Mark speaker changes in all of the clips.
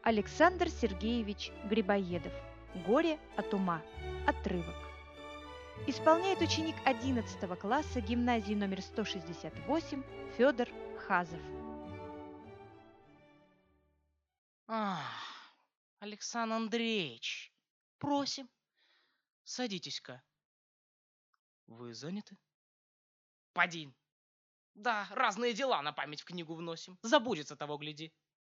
Speaker 1: Александр Сергеевич Грибоедов. «Горе от ума». Отрывок. Исполняет ученик 11 класса гимназии номер 168 Федор Хазов.
Speaker 2: Александр Андреевич, просим, садитесь-ка. Вы заняты? Поди. Да, разные дела на память в книгу вносим. Забудется того, гляди.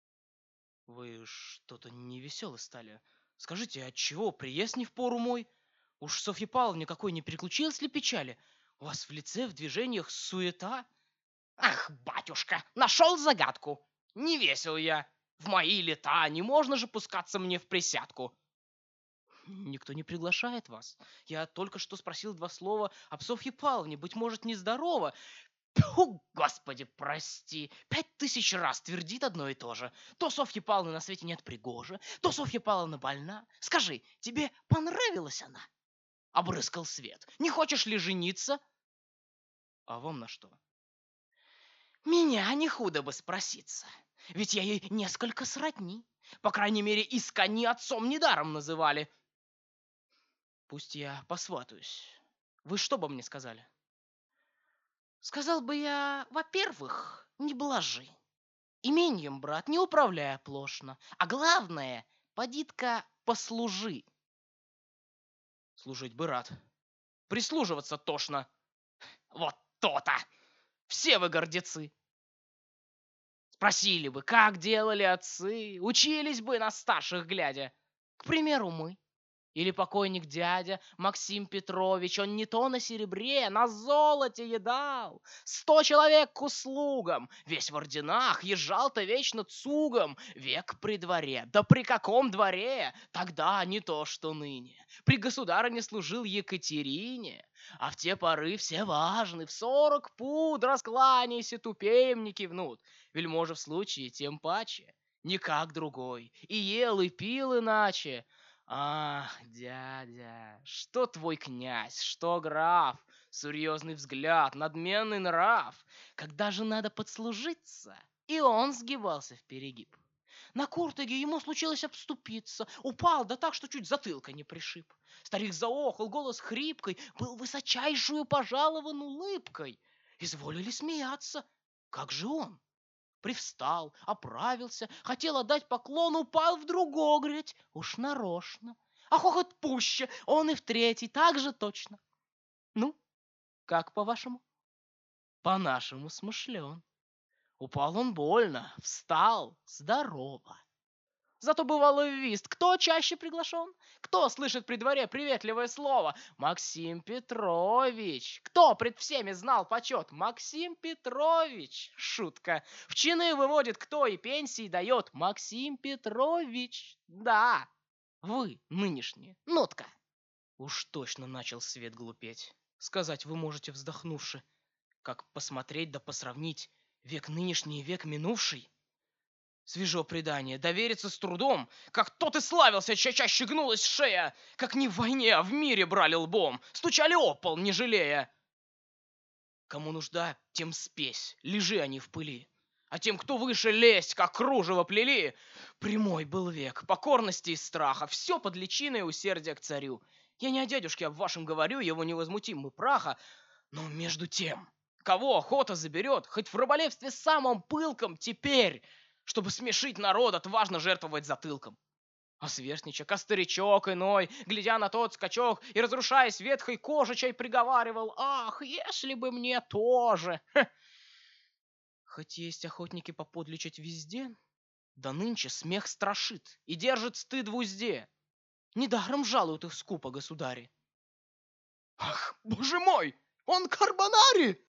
Speaker 2: Вы что-то невеселы стали. Скажите, отчего приезд не в пору мой? Уж Софья Павловна какой не переключилась ли печали? У вас в лице, в движениях суета? Ах, батюшка, нашел загадку. Не весел я. В мои лета не можно же пускаться мне в присядку. Никто не приглашает вас. Я только что спросил 2 слова об Софье Павловне. Быть может, нездорова. Тьфу, Господи, прости. 5000 раз твердит одно и то же. То Софьи Павловны на свете нет пригоже, то Софья Павловна больна. Скажи, тебе понравилась она? Обрыскал свет. Не хочешь ли жениться? А вам на что? Меня не худо бы спроситься. Ведь я ей несколько сродни. По крайней мере, искони отцом недаром называли. Пусть я посватаюсь. Вы что бы мне сказали? Сказал бы я, во-первых, не блажи. Имением, брат, не управляй оплошно. А главное, поди-ка послужи. Служить бы рад. Прислуживаться тошно. Вот то-то. Все вы гордецы. Спросили бы, как делали отцы, учились бы на старших глядя. К примеру, мы. Или покойник дядя Максим Петрович, он не то на серебре, на золоте едал. 100 человек к услугам, весь в орденах, езжал-то вечно цугом. Век при дворе, да при каком дворе? Тогда не то, что ныне. При государыне служил Екатерине, а в те поры все важны, в 40 пуд раскланяйся, тупеем не кивнут. Вельможа в случае тем паче, не как другой, и ел, и пил иначе. Ах, дядя, что твой князь, что граф, серьезный взгляд, надменный нрав. Когда же надо подслужиться, и он сгибался в перегиб. На кортеге ему случилось обступиться, упал, да так, что чуть затылка не пришиб. Старик заохал, голос хрипкой, был высочайшую пожалован улыбкой. Изволили смеяться, как же он? Привстал, оправился, хотел отдать поклон, упал вдруг огреть, уж нарочно. А хохот пуще, он и в третий, так же точно. Ну, как по-вашему? По-нашему смышлен. Упал он больно, встал здорово. Зато бывало в вист. Кто чаще приглашен? Кто слышит при дворе приветливое слово? Максим Петрович. Кто пред всеми знал почет? Максим Петрович. Шутка. В чины выводит кто и пенсии дает? Максим Петрович. Да, вы нынешние. Ну-тка. Уж точно начал свет глупеть. Сказать вы можете, вздохнувши. Как посмотреть да посравнить век нынешний и век минувший? Свежо предание, довериться с трудом, как тот и славился, чаще гнулась шея, как не в войне, а в мире брали лбом, стучали о пол, не жалея. Кому нужда, тем спесь, лежи они в пыли. А тем, кто выше лезть, как кружево плели, прямой был век, покорности и страха, все под личиной усердия к царю. Я не о дядюшке об вашем говорю, его невозмутим и праха, но между тем, кого охота заберет, хоть в раболепстве самом пылком теперь, чтобы смешить народ, отважно жертвовать затылком. А сверстничек, а старичок иной, глядя на тот скачок и разрушаясь ветхой кожичей, приговаривал: «Ах, если бы мне тоже!» Хоть есть охотники поподличать везде, да нынче смех страшит и держит стыд в узде. Недаром жалуют их скупо государи. «Ах, боже мой, он Карбонари!»